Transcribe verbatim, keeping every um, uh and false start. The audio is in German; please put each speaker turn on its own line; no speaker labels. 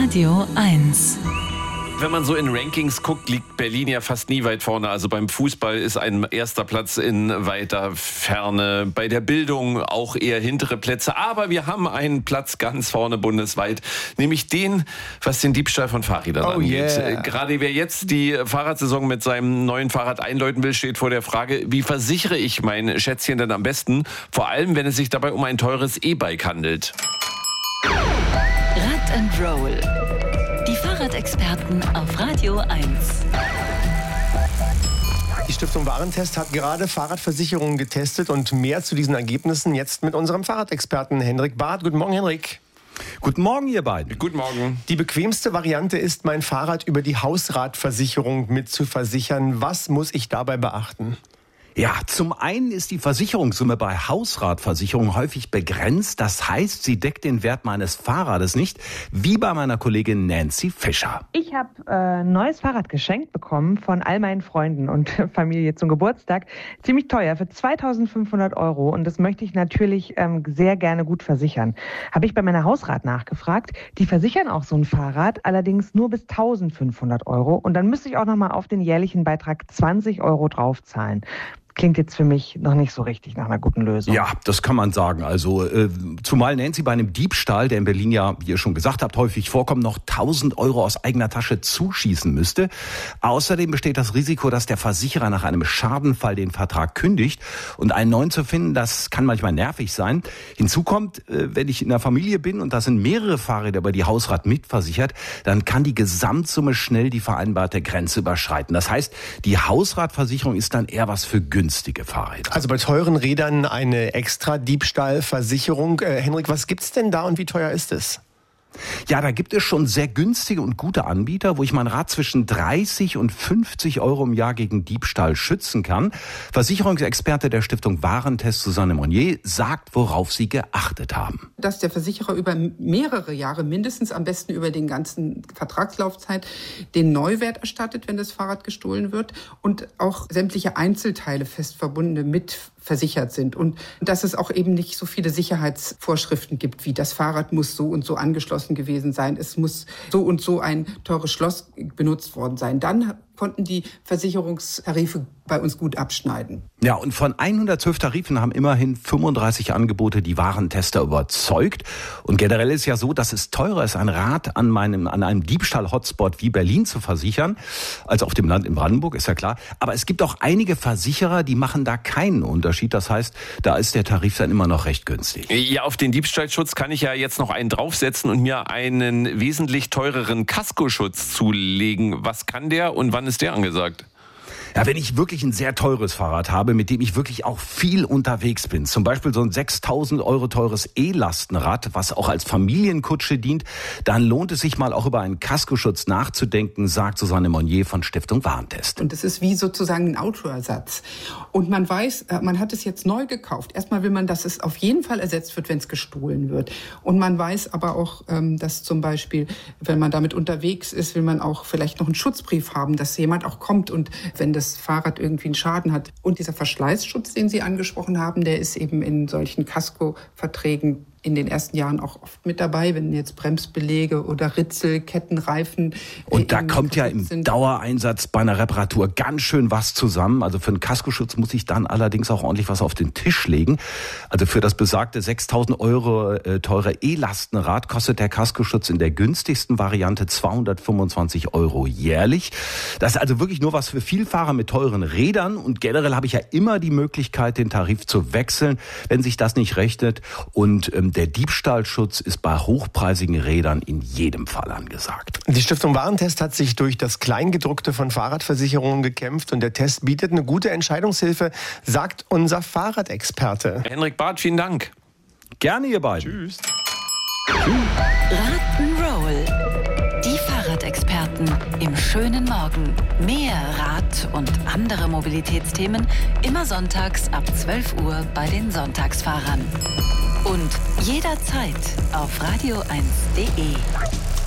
Radio eins.
Wenn man so in Rankings guckt, liegt Berlin ja fast nie weit vorne. Also beim Fußball ist ein erster Platz in weiter Ferne. Bei der Bildung auch eher hintere Plätze. Aber wir haben einen Platz ganz vorne bundesweit, nämlich den, was den Diebstahl von Fahrrädern
oh
angeht.
Yeah.
Gerade wer jetzt die Fahrradsaison mit seinem neuen Fahrrad einläuten will, steht vor der Frage, wie versichere ich mein Schätzchen denn am besten? Vor allem, wenn es sich dabei um ein teures E-Bike handelt.
Rad and Roll. Die Fahrradexperten auf Radio eins.
Die Stiftung Warentest hat gerade Fahrradversicherungen getestet und mehr zu diesen Ergebnissen jetzt mit unserem Fahrradexperten Henrik Barth. Guten Morgen, Henrik.
Guten Morgen, ihr beiden.
Guten Morgen.
Die bequemste Variante ist, mein Fahrrad über die Hausratversicherung mit zu versichern. Was muss ich dabei beachten?
Ja, zum einen ist die Versicherungssumme bei Hausratversicherung häufig begrenzt. Das heißt, sie deckt den Wert meines Fahrrades nicht, wie bei meiner Kollegin Nancy Fischer.
Ich habe äh, ein neues Fahrrad geschenkt bekommen von all meinen Freunden und Familie zum Geburtstag. Ziemlich teuer, für zweitausendfünfhundert Euro. Und das möchte ich natürlich ähm, sehr gerne gut versichern. Habe ich bei meiner Hausrat nachgefragt. Die versichern auch so ein Fahrrad, allerdings nur bis eintausendfünfhundert Euro. Und dann müsste ich auch nochmal auf den jährlichen Beitrag zwanzig Euro draufzahlen. Klingt jetzt für mich noch nicht so richtig nach einer guten Lösung.
Ja, das kann man sagen. Also äh, zumal Nancy bei einem Diebstahl, der in Berlin ja, wie ihr schon gesagt habt, häufig vorkommt, noch tausend Euro aus eigener Tasche zuschießen müsste. Außerdem besteht das Risiko, dass der Versicherer nach einem Schadenfall den Vertrag kündigt. Und einen neuen zu finden, das kann manchmal nervig sein. Hinzu kommt, äh, wenn ich in einer Familie bin und da sind mehrere Fahrräder über die Hausrat mitversichert, dann kann die Gesamtsumme schnell die vereinbarte Grenze überschreiten. Das heißt, die Hausratversicherung ist dann eher was für günstige Fahrräder.
Also bei teuren Rädern eine extra Diebstahlversicherung. Äh, Henrik, was gibt's denn da und wie teuer ist es?
Ja, da gibt es schon sehr günstige und gute Anbieter, wo ich mein Rad zwischen dreißig und fünfzig Euro im Jahr gegen Diebstahl schützen kann. Versicherungsexperte der Stiftung Warentest, Susanne Monnier, sagt, worauf sie geachtet haben.
Dass der Versicherer über mehrere Jahre, mindestens am besten über den ganzen Vertragslaufzeit, den Neuwert erstattet, wenn das Fahrrad gestohlen wird und auch sämtliche Einzelteile fest verbundene mit versichert sind und dass es auch eben nicht so viele Sicherheitsvorschriften gibt, wie das Fahrrad muss so und so angeschlossen gewesen sein, es muss so und so ein teures Schloss benutzt worden sein. Dann konnten die Versicherungstarife bei uns gut abschneiden.
Ja, und von hundertzwölf Tarifen haben immerhin fünfunddreißig Angebote die Warentester überzeugt. Und generell ist ja so, dass es teurer ist, ein Rad an meinem, an einem Diebstahl-Hotspot wie Berlin zu versichern, als auf dem Land in Brandenburg, ist ja klar. Aber es gibt auch einige Versicherer, die machen da keinen Unterschied. Das heißt, da ist der Tarif dann immer noch recht günstig.
Ja, auf den Diebstahlschutz kann ich ja jetzt noch einen draufsetzen und mir einen wesentlich teureren Kaskoschutz zulegen. Was kann der und wann ist der angesagt?
Ja, wenn ich wirklich ein sehr teures Fahrrad habe, mit dem ich wirklich auch viel unterwegs bin, zum Beispiel so ein sechstausend Euro teures E-Lastenrad, was auch als Familienkutsche dient, dann lohnt es sich mal auch über einen Kaskoschutz nachzudenken, sagt Susanne Monnier von Stiftung Warentest.
Und es ist wie sozusagen ein Autoersatz. Und man weiß, man hat es jetzt neu gekauft. Erstmal will man, dass es auf jeden Fall ersetzt wird, wenn es gestohlen wird. Und man weiß aber auch, dass zum Beispiel, wenn man damit unterwegs ist, will man auch vielleicht noch einen Schutzbrief haben, dass jemand auch kommt und wenn das Fahrrad irgendwie einen Schaden hat. Und dieser Verschleißschutz, den Sie angesprochen haben, der ist eben in solchen Kaskoverträgen in den ersten Jahren auch oft mit dabei, wenn jetzt Bremsbeläge oder Ritzel, Kettenreifen.
Und da kommt ja im sind. Dauereinsatz bei einer Reparatur ganz schön was zusammen. Also für einen Kaskoschutz muss ich dann allerdings auch ordentlich was auf den Tisch legen. Also für das besagte sechstausend Euro äh, teure E-Lastenrad kostet der Kaskoschutz in der günstigsten Variante zweihundertfünfundzwanzig Euro jährlich. Das ist also wirklich nur was für Vielfahrer mit teuren Rädern. Und generell habe ich ja immer die Möglichkeit, den Tarif zu wechseln, wenn sich das nicht rechnet. Und ähm, der Diebstahlschutz ist bei hochpreisigen Rädern in jedem Fall angesagt.
Die Stiftung Warentest hat sich durch das Kleingedruckte von Fahrradversicherungen gekämpft und der Test bietet eine gute Entscheidungshilfe, sagt unser Fahrradexperte.
Henrik Barth, vielen Dank.
Gerne, ihr beiden.
Tschüss.
Rock'n'Roll. Die Fahrradexperten im schönen Morgen. Mehr Rad und andere Mobilitätsthemen immer sonntags ab zwölf Uhr bei den Sonntagsfahrern. Und jederzeit auf radio eins punkt de.